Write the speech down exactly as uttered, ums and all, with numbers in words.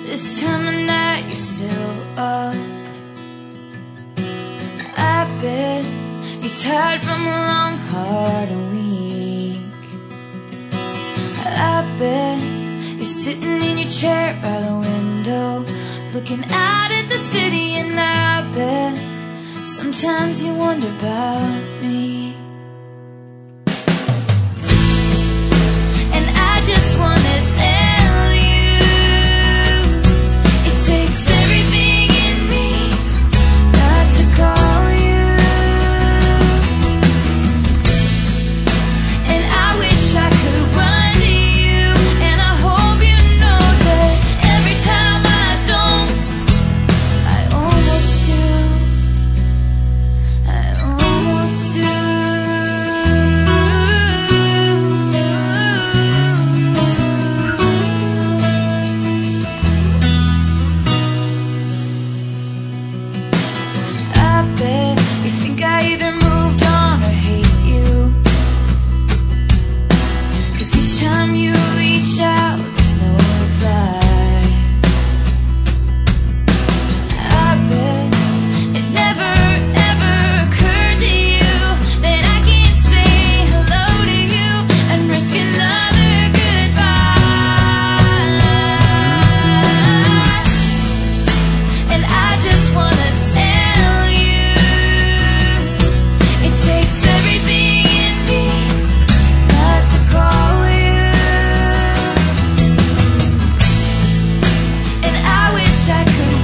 This time of night you're still up. I bet you're tired from a long, hard week. I bet you're sitting in your chair by the window, looking out at the city, and I bet sometimes you wonder about me. And I just wanna tell you, it takes everything in me not to call you. And I wish I could run to you, and I hope you know that every time I don't, I almost do. I almost do. I bet you think I either moved on or hate you, 'cause each time you reach out, there's no reply. I bet it never, ever occurred to you that I can't say hello to you and risk another goodbye. And I just wanna tell you, it takes everything in me not to call you. And I wish I could